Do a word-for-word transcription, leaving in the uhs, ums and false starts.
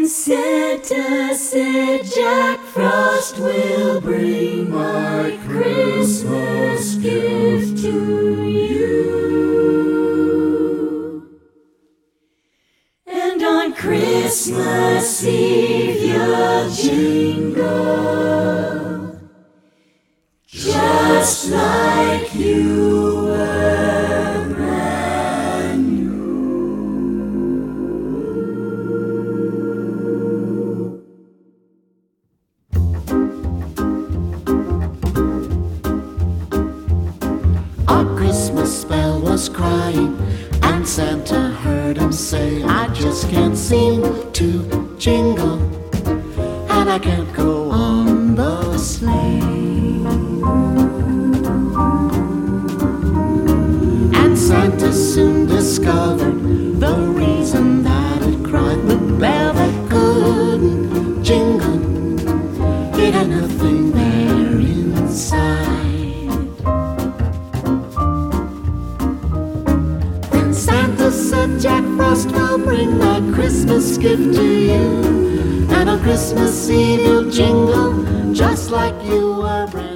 Santa said Jack Frost will bring my Christmas gift to you. And on Christmas Eve you'll jingle just like you were brand new. A Christmas bell was crying, and Santa heard him say, I just can't seem to jingle, and I can't go on the sleigh. And Santa soon discovered the reason that it cried. The bell that couldn't jingle, it had nothing there inside. Santa said Jack Frost will bring my Christmas gift to you, and on Christmas Eve you'll jingle just like you were brand new.